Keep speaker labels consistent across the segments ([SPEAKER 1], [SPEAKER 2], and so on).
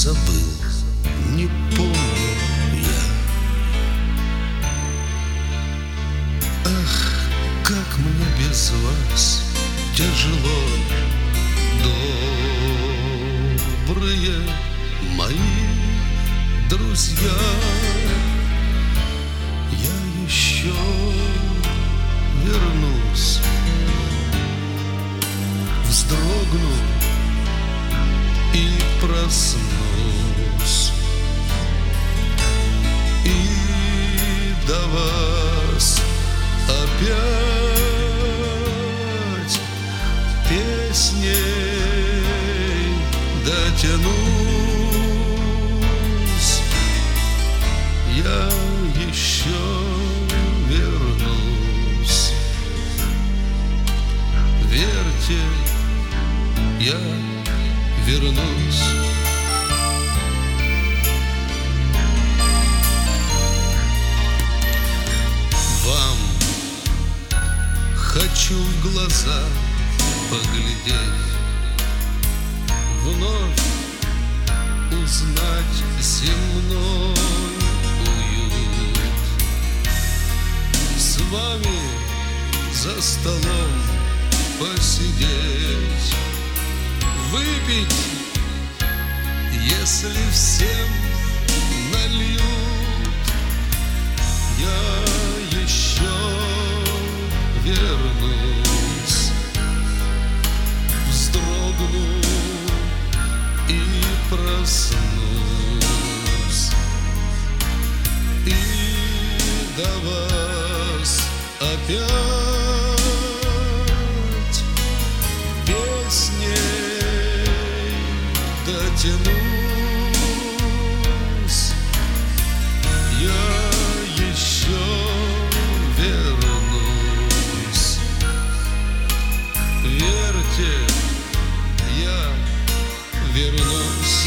[SPEAKER 1] забыл, не помню я. Ах, как мне без вас тяжело, добрые мои друзья. Я еще вернусь, вздрогну и проснусь, и до вас опять песней дотянусь. Я еще вернусь. Верьте, я вернусь. Вам хочу в глаза поглядеть, вновь узнать земной уют. С вами за столом посидеть, выпить, если всем нальют. Я еще вернусь, вздрогну и проснусь, и до вас опять песней дотянусь. Я еще вернусь. Верьте, я вернусь.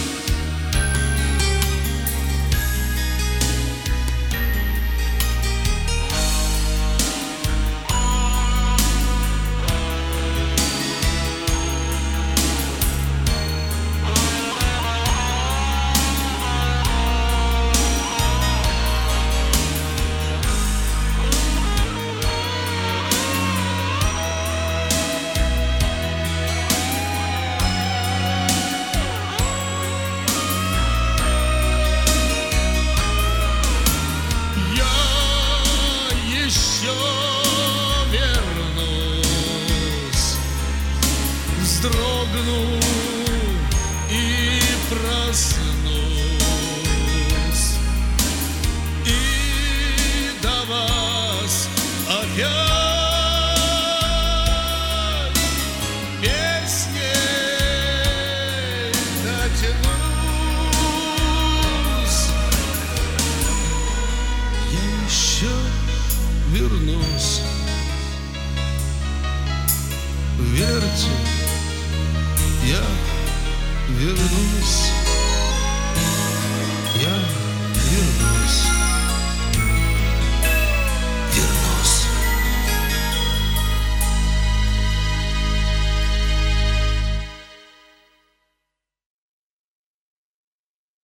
[SPEAKER 1] Вздрогну и проснусь, и до вас опять песней дотянусь. Я еще вернусь. Верьте, я вернусь.